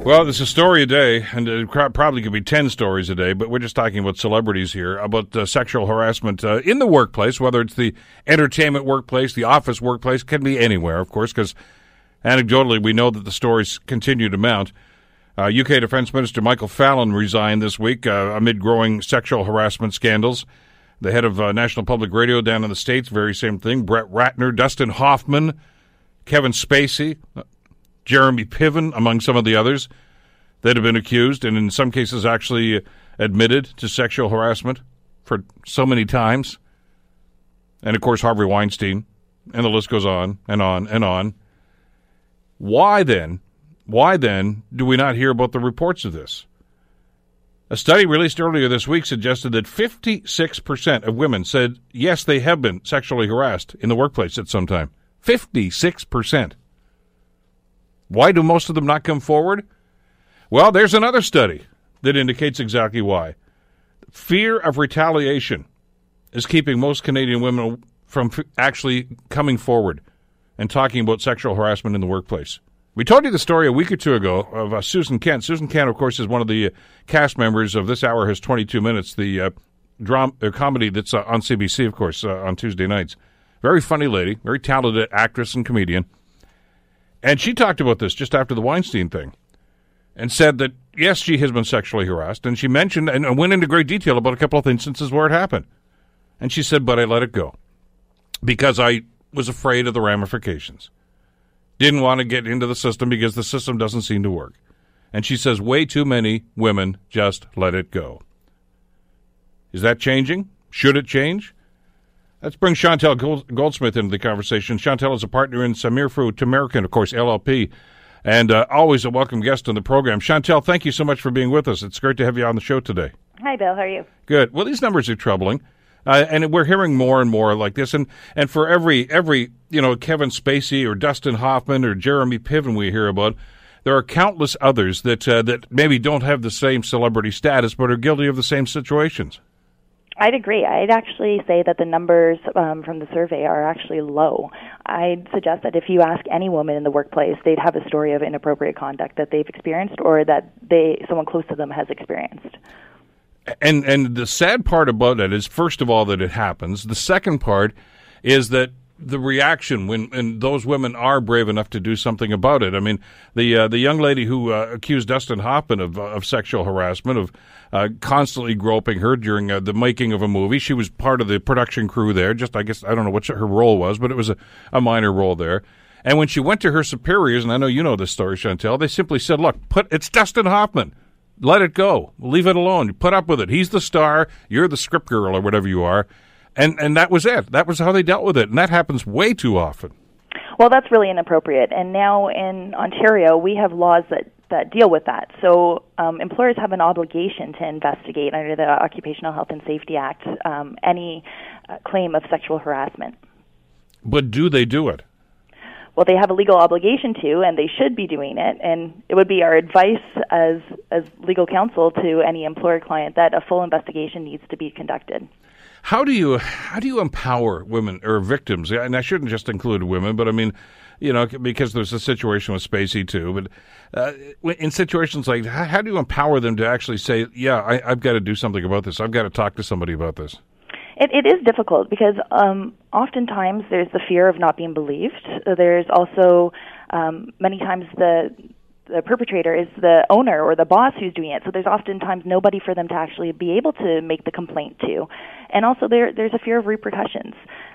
Well, there's a story a day, and it probably could be 10 stories a day, but we're just talking about celebrities here, about sexual harassment in the workplace, whether it's the entertainment workplace, the office workplace, can be anywhere, of course, because anecdotally we know that the stories continue to mount. UK Defence Minister Michael Fallon resigned this week amid growing sexual harassment scandals. The head of National Public Radio down in the States, very same thing. Brett Ratner, Dustin Hoffman, Kevin Spacey, Jeremy Piven, among some of the others that have been accused and in some cases actually admitted to sexual harassment for so many times. And, of course, Harvey Weinstein, and the list goes on and on and on. Why then do we not hear about the reports of this? A study released earlier this week suggested that 56% of women said, yes, they have been sexually harassed in the workplace at some time. 56%. Why do most of them not come forward? Well, there's another study that indicates exactly why. Fear of retaliation is keeping most Canadian women from actually coming forward and talking about sexual harassment in the workplace. We told you the story a week or two ago of Susan Kent. Susan Kent, of course, is one of the cast members of This Hour Has 22 Minutes, the comedy that's on CBC, of course, on Tuesday nights. Very funny lady, very talented actress and comedian. And she talked about this just after the Weinstein thing and said that, yes, she has been sexually harassed. And she mentioned and went into great detail about a couple of instances where it happened. And she said, but I let it go because I was afraid of the ramifications. Didn't want to get into the system because the system doesn't seem to work. And she says way too many women just let it go. Is that changing? Should it change? Let's bring Chantel Goldsmith into the conversation. Chantel is a partner in Samir Fruit Tamarican, of course, LLP, and always a welcome guest on the program. Chantel, thank you so much for being with us. It's great to have you on the show today. Hi, Bill. How are you? Good. Well, these numbers are troubling, and we're hearing more and more like this. And for every Kevin Spacey or Dustin Hoffman or Jeremy Piven we hear about, there are countless others that maybe don't have the same celebrity status but are guilty of the same situations. I'd agree. I'd actually say that the numbers from the survey are actually low. I'd suggest that if you ask any woman in the workplace, they'd have a story of inappropriate conduct that they've experienced or that someone close to them has experienced. And the sad part about it is, first of all, that it happens. The second part is that the reaction when those women are brave enough to do something about it. I mean, the young lady who accused Dustin Hoffman of sexual harassment, of constantly groping her during the making of a movie. She was part of the production crew there. I don't know what her role was, but it was a minor role there. And when she went to her superiors, and I know you know this story, Chantel, they simply said, look, it's Dustin Hoffman. Let it go. Leave it alone. Put up with it. He's the star. You're the script girl or whatever you are. And that was it. That was how they dealt with it. And that happens way too often. Well, that's really inappropriate. And now in Ontario, we have laws that deal with that. So employers have an obligation to investigate under the Occupational Health and Safety Act any claim of sexual harassment. But do they do it? Well, they have a legal obligation to, and they should be doing it. And it would be our advice as legal counsel to any employer client that a full investigation needs to be conducted. How do you empower women or victims? And I shouldn't just include women, but I mean, because there's a situation with Spacey too. But in situations like, how do you empower them to actually say, yeah, I've got to do something about this. I've got to talk to somebody about this. It is difficult because oftentimes there's the fear of not being believed. There's also many times the perpetrator is the owner or the boss who's doing it, so there's oftentimes nobody for them to actually be able to make the complaint to. And also there's a fear of repercussions.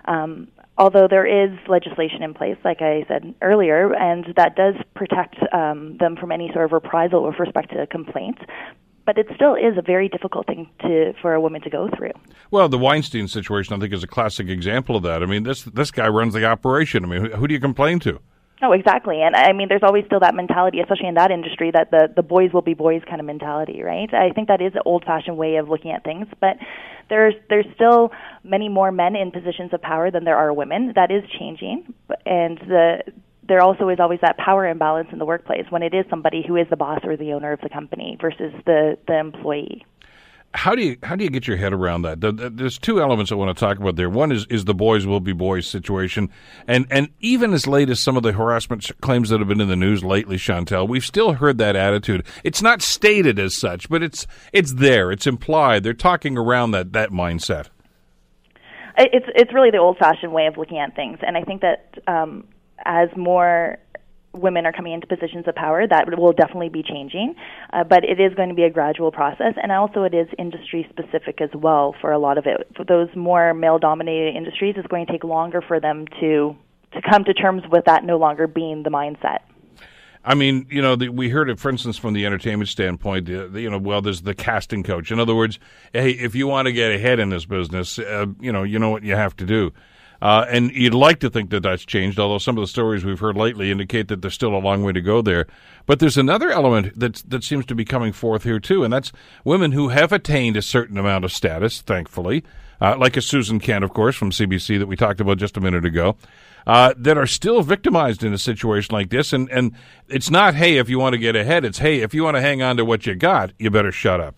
Although there is legislation in place, like I said earlier, and that does protect them from any sort of reprisal with respect to complaints, but it still is a very difficult thing for a woman to go through. Well, the Weinstein situation, I think, is a classic example of that. I mean, this guy runs the operation. I mean, who do you complain to? Oh, exactly. And I mean, there's always still that mentality, especially in that industry, that the boys will be boys kind of mentality, right? I think that is an old-fashioned way of looking at things, but there's still many more men in positions of power than there are women. That is changing, and there also is always that power imbalance in the workplace when it is somebody who is the boss or the owner of the company versus the employee. How do you get your head around that? There's two elements I want to talk about there. One is the boys will be boys situation, and even as late as some of the harassment claims that have been in the news lately, Chantal, we've still heard that attitude. It's not stated as such, but it's there. It's implied. They're talking around that mindset. It's really the old-fashioned way of looking at things, and I think that as more women are coming into positions of power, that will definitely be changing, but it is going to be a gradual process, and also it is industry-specific as well for a lot of it. For those more male-dominated industries, it's going to take longer for them to come to terms with that no longer being the mindset. I mean, we heard it, for instance, from the entertainment standpoint, there's the casting coach. In other words, hey, if you want to get ahead in this business, you know what you have to do. And you'd like to think that that's changed, although some of the stories we've heard lately indicate that there's still a long way to go there. But there's another element that seems to be coming forth here, too, and that's women who have attained a certain amount of status, thankfully, like a Susan Kent, of course, from CBC that we talked about just a minute ago, that are still victimized in a situation like this. And it's not, hey, if you want to get ahead, it's, hey, if you want to hang on to what you got, you better shut up.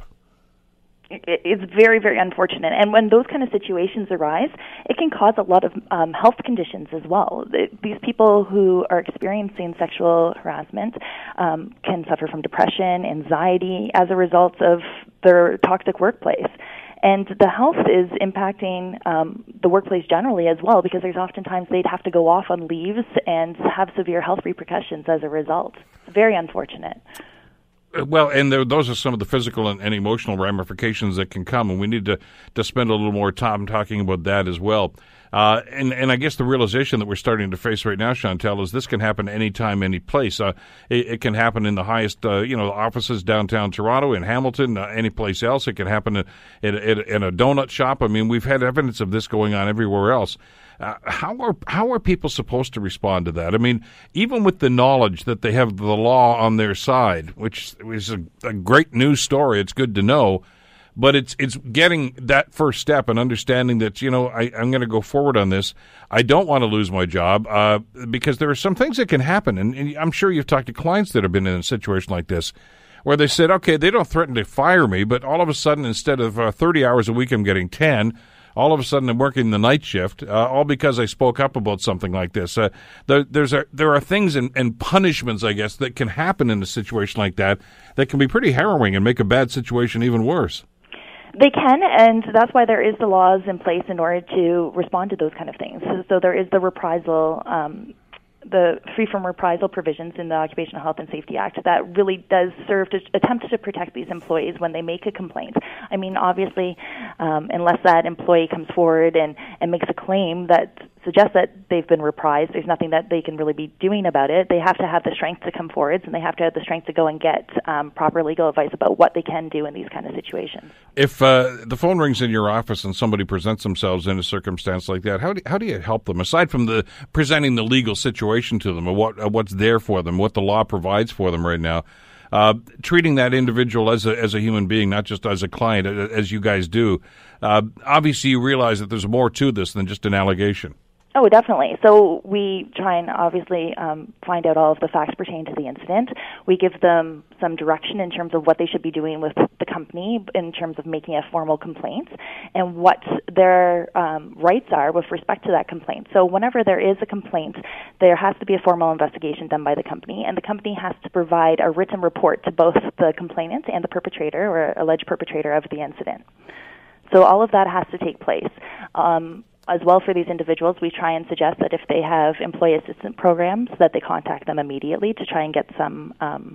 It's very, very unfortunate. And when those kind of situations arise, it can cause a lot of health conditions as well. These people who are experiencing sexual harassment can suffer from depression, anxiety as a result of their toxic workplace. And the health is impacting the workplace generally as well, because there's oftentimes they'd have to go off on leaves and have severe health repercussions as a result. It's very unfortunate. Well, and those are some of the physical and emotional ramifications that can come, and we need to spend a little more time talking about that as well. And I guess the realization that we're starting to face right now, Chantal, is this can happen anytime, any place. It can happen in the highest, offices downtown Toronto, in Hamilton, any place else. It can happen in a donut shop. I mean, we've had evidence of this going on everywhere else. How are people supposed to respond to that? I mean, even with the knowledge that they have the law on their side, which is a great news story, it's good to know, but it's getting that first step and understanding that, I'm going to go forward on this. I don't want to lose my job because there are some things that can happen, and I'm sure you've talked to clients that have been in a situation like this, where they said, okay, they don't threaten to fire me, but all of a sudden, instead of 30 hours a week, I'm getting 10. All of a sudden, I'm working the night shift, all because I spoke up about something like this. There are things and punishments, I guess, that can happen in a situation like that can be pretty harrowing and make a bad situation even worse. They can, and that's why there is the laws in place in order to respond to those kind of things. So there is the reprisal, the free from reprisal provisions in the Occupational Health and Safety Act that really does serve to attempt to protect these employees when they make a complaint. I mean, obviously, unless that employee comes forward and makes a claim that suggests that they've been reprised, there's nothing that they can really be doing about it. They have to have the strength to come forward, and they have to have the strength to go and get proper legal advice about what they can do in these kind of situations. If the phone rings in your office and somebody presents themselves in a circumstance like that, how do you help them, aside from the presenting the legal situation to them, or what's there for them, what the law provides for them right now, treating that individual as a human being, not just as a client, as you guys do? Obviously, you realize that there's more to this than just an allegation. Oh, definitely. So we try and obviously find out all of the facts pertaining to the incident. We give them some direction in terms of what they should be doing with the company in terms of making a formal complaint and what their rights are with respect to that complaint. So whenever there is a complaint, there has to be a formal investigation done by the company, and the company has to provide a written report to both the complainant and the perpetrator or alleged perpetrator of the incident. So all of that has to take place. As well, for these individuals, we try and suggest that if they have employee assistance programs, that they contact them immediately to try and get some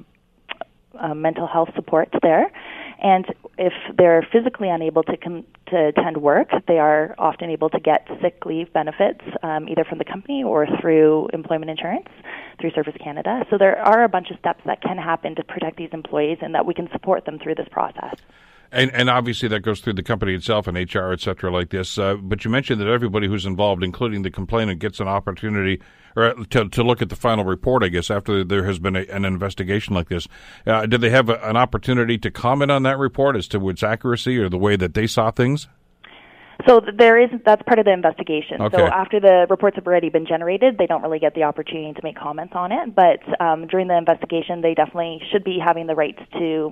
mental health support there. And if they're physically unable to attend work, they are often able to get sick leave benefits, either from the company or through employment insurance, through Service Canada. So there are a bunch of steps that can happen to protect these employees and that we can support them through this process. And obviously that goes through the company itself and HR, et cetera, like this. But you mentioned that everybody who's involved, including the complainant, gets an opportunity to look at the final report, I guess, after there has been an investigation like this. Did they have an opportunity to comment on that report as to its accuracy or the way that they saw things? So that's part of the investigation. Okay. So after the reports have already been generated, they don't really get the opportunity to make comments on it. But during the investigation, they definitely should be having the right to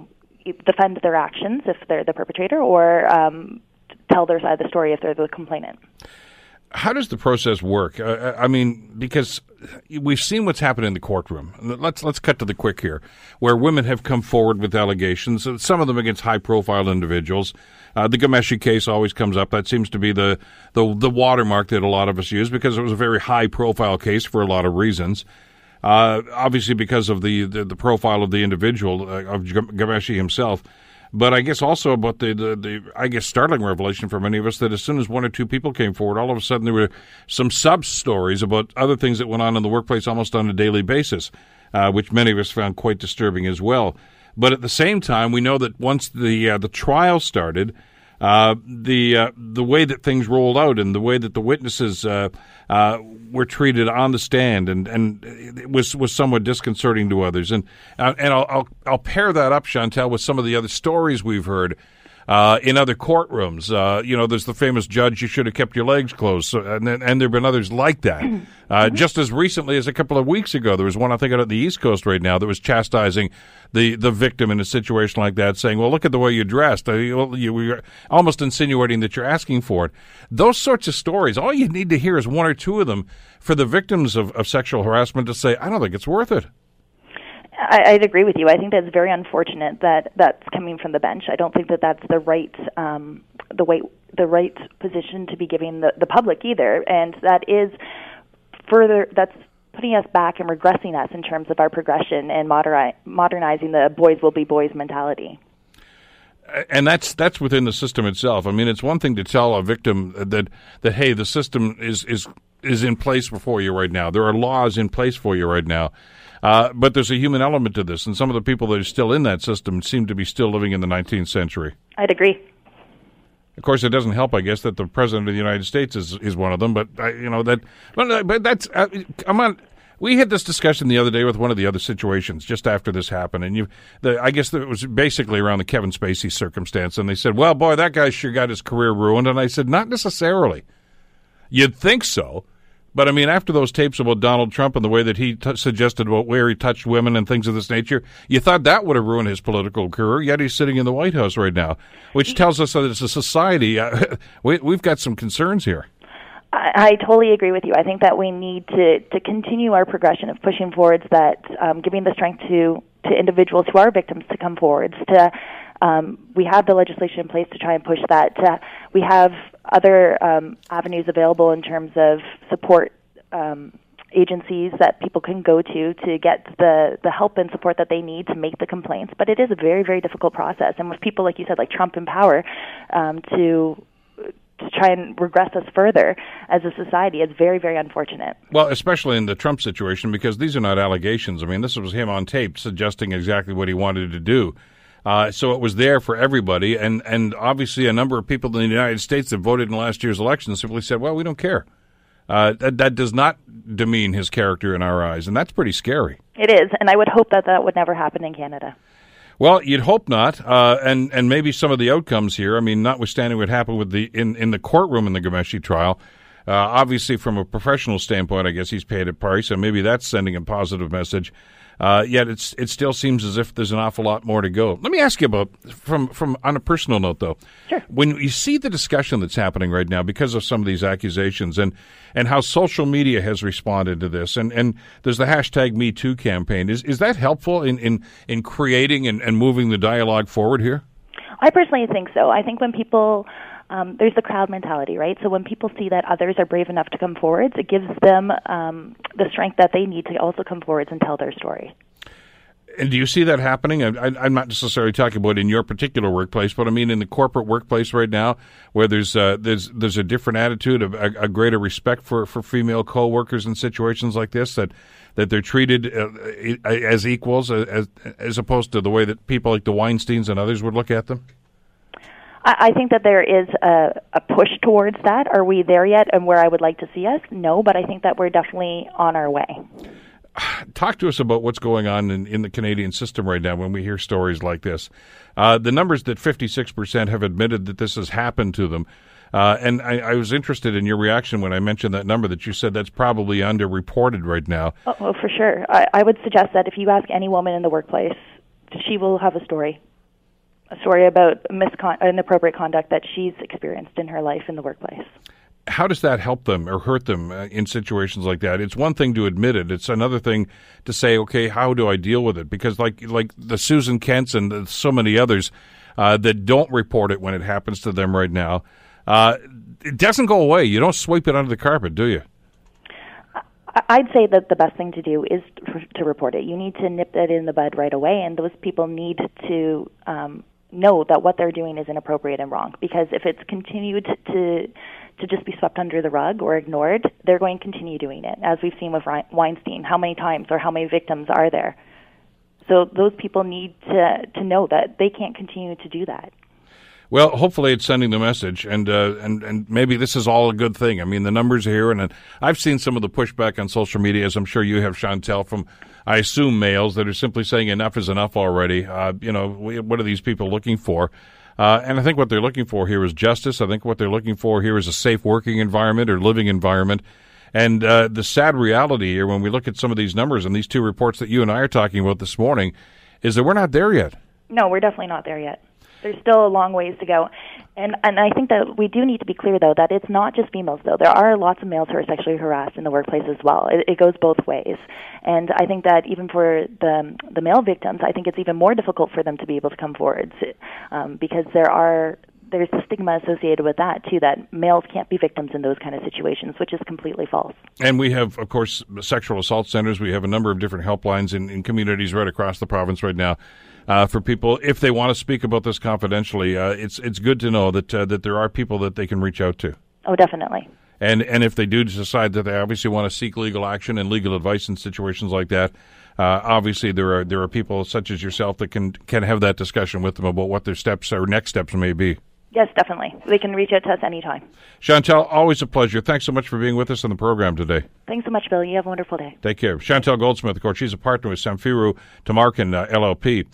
defend their actions if they're the perpetrator, or tell their side of the story if they're the complainant. How does the process work? I mean, because we've seen what's happened in the courtroom. Let's cut to the quick here, where women have come forward with allegations, some of them against high-profile individuals. The Ghomeshi case always comes up. That seems to be the watermark that a lot of us use because it was a very high-profile case for a lot of reasons. Obviously, because of the profile of the individual, of Ghomeshi himself. But I guess also about the I guess startling revelation for many of us that as soon as one or two people came forward, all of a sudden there were some sub-stories about other things that went on in the workplace almost on a daily basis, which many of us found quite disturbing as well. But at the same time, we know that once the trial started, the way that things rolled out and the way that the witnesses were treated on the stand and it was somewhat disconcerting to others. And I'll pair that up, Chantal, with some of the other stories we've heard in other courtrooms. There's the famous judge, you should have kept your legs closed. So, and there have been others like that. Just as recently as a couple of weeks ago, there was one, I think, out at the East Coast right now that was chastising the victim in a situation like that, saying, well, look at the way you dressed. You were almost insinuating that you're asking for it. Those sorts of stories, all you need to hear is one or two of them for the victims of sexual harassment to say, I don't think it's worth it. I'd agree with you. I think that's very unfortunate that that's coming from the bench. I don't think that that's the right position to be giving the public either, and that is that's putting us back and regressing us in terms of our progression and modernizing the boys will be boys mentality. And that's within the system itself. I mean, it's one thing to tell a victim that hey, the system is in place for you right now. There are laws in place for you right now. But there's a human element to this, and some of the people that are still in that system seem to be still living in the 19th century. I'd agree. Of course, it doesn't help, I guess, that the President of the United States is one of them. But But that's come on. We had this discussion the other day with one of the other situations just after this happened, and I guess it was basically around the Kevin Spacey circumstance, and they said, "Well, boy, that guy sure got his career ruined," and I said, "Not necessarily. You'd think so." But, I mean, after those tapes about Donald Trump and the way that he suggested about where he touched women and things of this nature, you thought that would have ruined his political career, yet he's sitting in the White House right now, which tells us that as a society, we've got some concerns here. I totally agree with you. I think that we need to continue our progression of pushing forwards that, giving the strength to individuals who are victims to come forwards, we have the legislation in place to try and push that. We have other avenues available in terms of support agencies that people can go to get the help and support that they need to make the complaints. But it is a very, very difficult process. And with people, like you said, like Trump in power, to try and regress us further as a society, it's very, very unfortunate. Well, especially in the Trump situation, because these are not allegations. I mean, this was him on tape suggesting exactly what he wanted to do. So it was there for everybody, and obviously a number of people in the United States that voted in last year's election simply said, well, we don't care. That does not demean his character in our eyes, and that's pretty scary. It is, and I would hope that would never happen in Canada. Well, you'd hope not, and maybe some of the outcomes here, I mean, notwithstanding what happened with in the courtroom in the Ghomeshi trial, obviously from a professional standpoint, I guess he's paid a price, and maybe that's sending a positive message. Yet it still seems as if there's an awful lot more to go. Let me ask you about, from on a personal note, though. Sure. When you see the discussion that's happening right now because of some of these accusations and how social media has responded to this, and there's the hashtag #MeToo campaign, is that helpful in creating and moving the dialogue forward here? I personally think so. I think when people... there's the crowd mentality, right? So when people see that others are brave enough to come forward, it gives them the strength that they need to also come forward and tell their story. And do you see that happening? I'm not necessarily talking about in your particular workplace, but I mean in the corporate workplace right now, where there's a different attitude, a greater respect for female coworkers in situations like this, that they're treated as equals, as opposed to the way that people like the Weinsteins and others would look at them. I think that there is a push towards that. Are we there yet and where I would like to see us? No, but I think that we're definitely on our way. Talk to us about what's going on in the Canadian system right now when we hear stories like this. The numbers that 56% have admitted that this has happened to them. And I was interested in your reaction when I mentioned that number, that you said that's probably underreported right now. Oh, for sure. I would suggest that if you ask any woman in the workplace, she will have a story. a story about inappropriate conduct that she's experienced in her life in the workplace. How does that help them or hurt them in situations like that? It's one thing to admit it. It's another thing to say, okay, how do I deal with it? Because like the Susan Kents and so many others that don't report it when it happens to them right now, it doesn't go away. You don't sweep it under the carpet, do you? I'd say that the best thing to do is to report it. You need to nip that in the bud right away, and those people need to know that what they're doing is inappropriate and wrong. Because if it's continued to just be swept under the rug or ignored, they're going to continue doing it, as we've seen with Weinstein. How many times or how many victims are there? So those people need to know that they can't continue to do that. Well, hopefully it's sending the message, and maybe this is all a good thing. I mean, the numbers are here, and I've seen some of the pushback on social media, as I'm sure you have, Chantal, from, I assume, males that are simply saying enough is enough already. What are these people looking for? And I think what they're looking for here is justice. I think what they're looking for here is a safe working environment or living environment. And the sad reality here, when we look at some of these numbers and these two reports that you and I are talking about this morning, is that we're not there yet. No, we're definitely not there yet. There's still a long ways to go. And I think that we do need to be clear, though, that it's not just females, though. There are lots of males who are sexually harassed in the workplace as well. It goes both ways. And I think that even for the male victims, I think it's even more difficult for them to be able to come forward because there's the stigma associated with that, too, that males can't be victims in those kind of situations, which is completely false. And we have, of course, sexual assault centers. We have a number of different helplines in communities right across the province right now. For people, if they want to speak about this confidentially, it's good to know that there are people that they can reach out to. Oh, definitely. And if they do decide that they obviously want to seek legal action and legal advice in situations like that, obviously there are people such as yourself that can have that discussion with them about what their steps or next steps may be. Yes, definitely. They can reach out to us anytime. Chantal, always a pleasure. Thanks so much for being with us on the program today. Thanks so much, Bill. You have a wonderful day. Take care. Chantal Goldsmith, of course, she's a partner with Samfiru Tamarkin LLP.